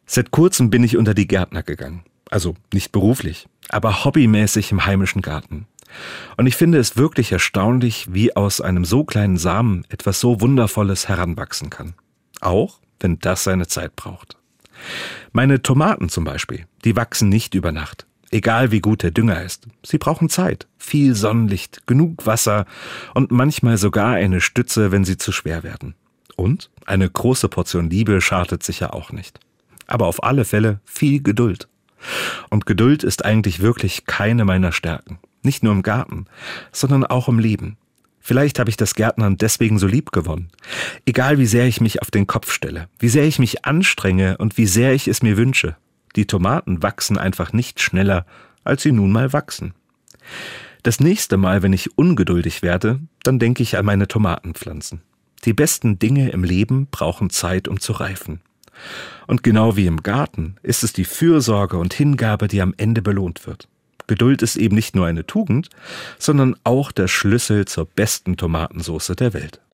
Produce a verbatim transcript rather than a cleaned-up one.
Seit kurzem bin ich unter die Gärtner gegangen. Also nicht beruflich, aber hobbymäßig im heimischen Garten. Und ich finde es wirklich erstaunlich, wie aus einem so kleinen Samen etwas so Wundervolles heranwachsen kann. Auch wenn das seine Zeit braucht. Meine Tomaten zum Beispiel, die wachsen nicht über Nacht. Egal wie gut der Dünger ist. Sie brauchen Zeit, viel Sonnenlicht, genug Wasser und manchmal sogar eine Stütze, wenn sie zu schwer werden. Und eine große Portion Liebe schadet sicher auch nicht. Aber auf alle Fälle viel Geduld. Und Geduld ist eigentlich wirklich keine meiner Stärken. Nicht nur im Garten, sondern auch im Leben. Vielleicht habe ich das Gärtnern deswegen so lieb gewonnen. Egal wie sehr ich mich auf den Kopf stelle, wie sehr ich mich anstrenge und wie sehr ich es mir wünsche. Die Tomaten wachsen einfach nicht schneller, als sie nun mal wachsen. Das nächste Mal, wenn ich ungeduldig werde, dann denke ich an meine Tomatenpflanzen. Die besten Dinge im Leben brauchen Zeit, um zu reifen. Und genau wie im Garten ist es die Fürsorge und Hingabe, die am Ende belohnt wird. Geduld ist eben nicht nur eine Tugend, sondern auch der Schlüssel zur besten Tomatensauce der Welt.